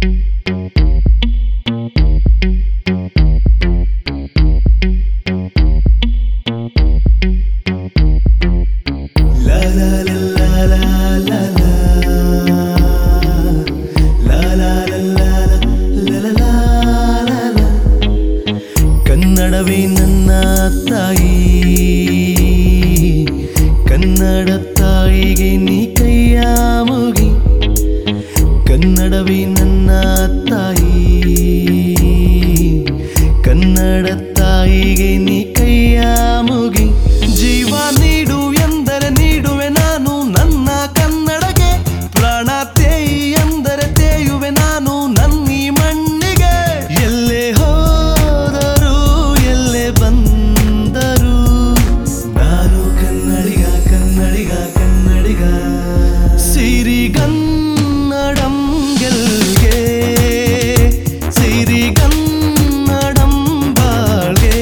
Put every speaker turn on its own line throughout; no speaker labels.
ಕನ್ನಡವೇ ನನ್ನ ತಾಯಿ, ಕನ್ನಡ ತಾಯಿಗೆ ನೀ ಕೈಯ ಮುಗಿ. ಕನ್ನಡವೇ ನನ್ನ ತಾಯಿ, ಕನ್ನಡ ತಾಯಿಗೆ ನೀ ಕೈಯ ಮುಗಿ. ಜೀವ ನೀಡು ಎಂದರೆ ನೀಡುವೆ ನಾನು ನನ್ನ ಕನ್ನಡಗೆ, ಪ್ರಾಣ ತೇಯಿ ಎಂದರೆ ತೇಯುವೆ ನಾನು ನನ್ನೀ ಮಣ್ಣಿಗೆ. ಎಲ್ಲೇ ಹೋದರು ಎಲ್ಲೇ ಬಂದರು ನಾನು ಕನ್ನಡಿಗ ಕನ್ನಡಿಗ ಕನ್ನಡಿಗ. ಸಿರಿಗನ್ನಡಂ ಗೆಲ್ಗೆ, ಸಿರಿಗನ್ನಡಂ ಬಾಳ್ಗೆ,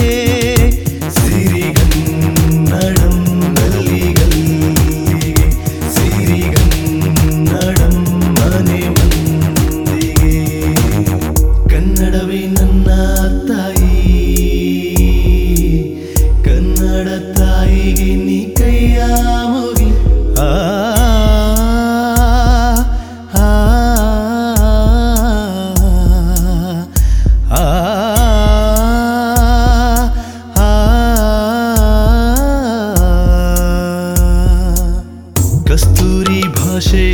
ಸಿರಿಗನ್ನಡಂ ಗಲ್ಲಿ ಗಲ್ಲಿಗೆ, ಸಿರಿಗನ್ನಡಂ ಮನೆ ಮಂದಿಗೆ. ಕನ್ನಡವೇ ನನ್ನ ತಾಯಿ, ಕನ್ನಡ ತಾಯಿಗೆ ನೀ ಕೈಯ ಮುಗಿ. ಆ ಕಸ್ತೂರಿ ಭಾಷೆ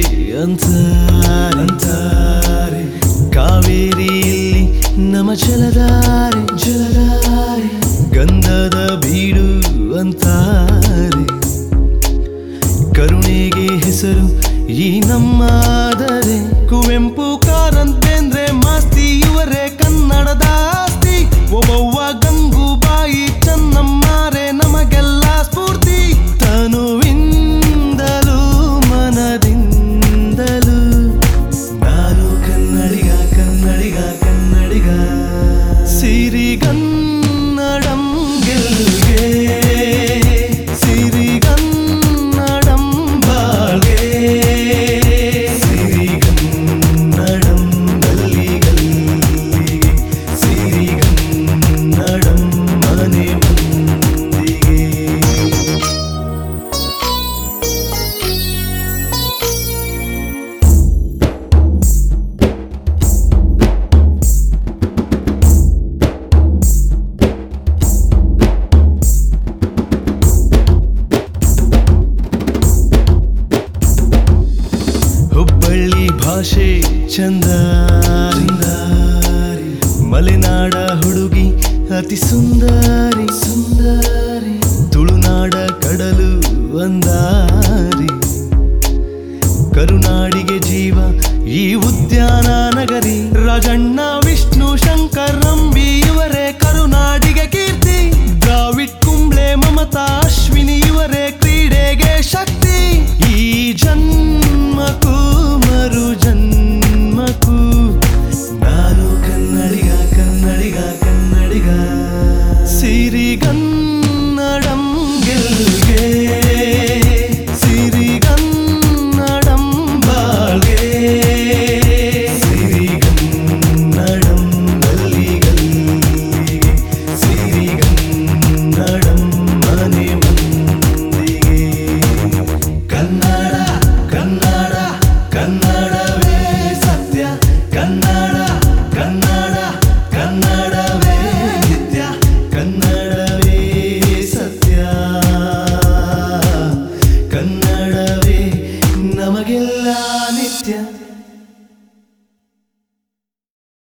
ಅಂತಾರೆ, ಕಾವೇರಿಯಲ್ಲಿ ನಮ ಜಲಧಾರೆ ಜಲಧಾರೆ. ಗಂಧದ ಬೀಡು ಅಂತಾರೆ, ಕರುಣೆಗೆ ಹೆಸರು ಈ ನಮ್ಮಾದರೆ. ಕುವೆಂಪು ಕಾರಂತೇಂದ್ರೆ ಮಾಸ್ತಿ ಇವರೇ ಕನ್ನಡದ ಆಸ್ತಿ. ಒಬ್ಬವ್ವ ಗಂಗೂಬಾಯಿ ಚೆನ್ನಮ್ಮಾರೆ ನಮಗೆಲ್ಲ ಸ್ಫೂರ್ತಿ. ತನುವಿಂದಲೂ ಮನದಿಂದಲೂ ನಾನು ಕನ್ನಡಿಗ ಕನ್ನಡಿಗ ಕನ್ನಡಿಗ. ಸಿರಿಗನ್ನಡಂ ಗೆಲ್ಗೆ, ಸಿರಿಗನ್ನಡಂ ಬಾಳ್ಗೆ, ಸಿರಿಗನ್ನಡಂ ಗಲ್ಲಿ ಗಲ್ಲಿಗೆ, ಸಿರಿಗನ್ನಡಂ ಮನೆ ಮಂದಿಗೆ. ಹುಬ್ಬಳ್ಳಿ ಭಾಷೆ ಚಂದಾರಿ, ಮಲೆನಾಡ ಹುಡುಗಿ ಅತಿ ಸುಂದರಿ ಸುಂದರಿ. ತುಳುನಾಡ ಕಡಲು ಅಂದಾರಿ, ಕರುನಾಡಿಗೆ ಜೀವ ಈ ಉದ್ಯಾನ ನಗರಿ. ರಾಜಣ್ಣ ವಿಷ್ಣು ಶಂಕರ್ ರಂಬಿ ಇವರೇ ಕರುನಾಡಿಗೆ ಕೀರ್ತಿ. ದ್ರಾವಿಡ್ ಕುಂಬ್ಳೆ ಮಮತಾ ಅಶ್ವಿನಿ ಇವರೇ ಕ್ರೀಡೆಗೆ ಶಕ್ತಿ. ಈ ಜನ್ಮಕ್ಕೂ ಮರು ಜನ್ಮಕ್ಕೂ ನಾನು ಕನ್ನಡಿಗ ಕನ್ನಡಿಗ ಕನ್ನಡಿಗ. ಸಿರಿಗನ್ನಡಂ ಗೆಲ್ಗೆ, ಸಿರಿಗನ್ನಡಂ ಬಾಳ್ಗೆ, ಸಿರಿಗನ್ನಡಂ ಗಲ್ಲಿ ಗಲ್ಲಿಗೆ, ಸಿರಿಗನ್ನಡಂ ಮನೆ ಮಂದಿಗೆ. ಕನ್ನಡ ಕನ್ನಡ ಕನ್ನಡವೇ ಸತ್ಯ, ಕನ್ನಡ ಕನ್ನಡ ಕನ್ನಡವೇ ನಿತ್ಯ, ಕನ್ನಡವೇ ಸತ್ಯ, ಕನ್ನಡವೇ ನಮಗೆಲ್ಲ ನಿತ್ಯ.